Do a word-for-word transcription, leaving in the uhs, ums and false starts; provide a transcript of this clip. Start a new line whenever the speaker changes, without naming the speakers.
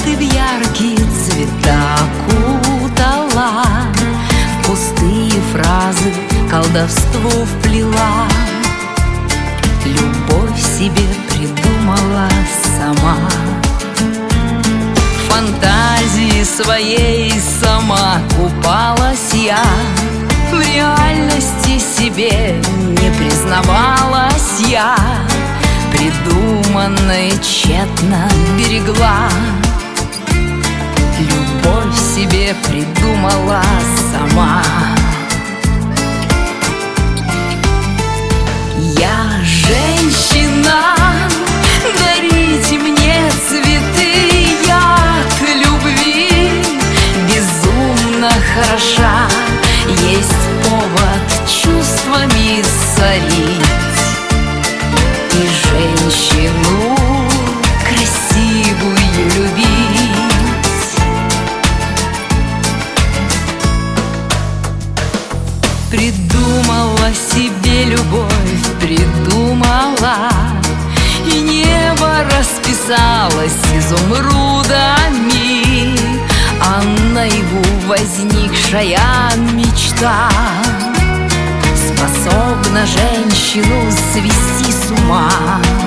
ты в яркие цвета окутала, в пустые фразы колдовство вплела. Любовь себе придумала сама, в фантазии своей сама купалась я. В реальности себе не признавалась я, придуманное тщетно берегла. Любовь себе придумала сама. Я женщина, дарите мне цветы, я к любви безумно хороша. Есть повод чувствами сорить и женщину красивую любить. Придумала себе любовь, придумала, и небо расписалось изумрудами, а наяву возникшая мечта способна женщину свести с ума.